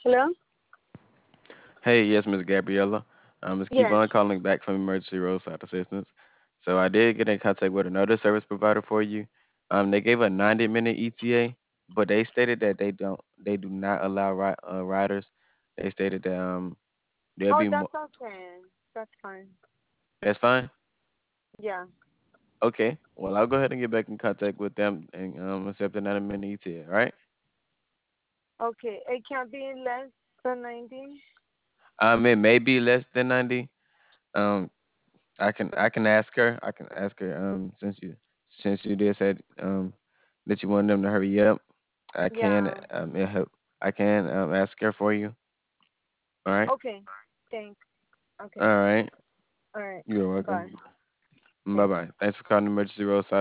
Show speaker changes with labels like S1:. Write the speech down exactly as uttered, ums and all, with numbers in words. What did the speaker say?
S1: Hello?
S2: Hey, yes, Miss Gabriella. Um, it's
S1: Yes.
S2: Kevon calling back from Emergency Roadside Assistance. So I did get in contact with another service provider for you. Um, they gave a ninety minute E T A, but they stated that they don't, they do not allow ri- uh, riders. They stated that um, there'll
S1: Oh,
S2: be
S1: that's
S2: more.
S1: okay. That's fine.
S2: That's fine.
S1: Yeah.
S2: Okay. Well, I'll go ahead and get back in contact with them and um, accept the ninety minute E T A. All right.
S1: Okay. It can't be less than ninety?
S2: Um, it may be less than ninety. Um, I can I can ask her. I can ask her. Um, since you since you did said um that you wanted them to hurry up, I can
S1: Yeah.
S2: um it help. I can um ask her for you. All right.
S1: Okay. Thanks. Okay.
S2: All right.
S1: All right.
S2: You're
S1: Bye.
S2: welcome. Bye
S1: Thanks.
S2: bye. Thanks for calling Emergency Roadside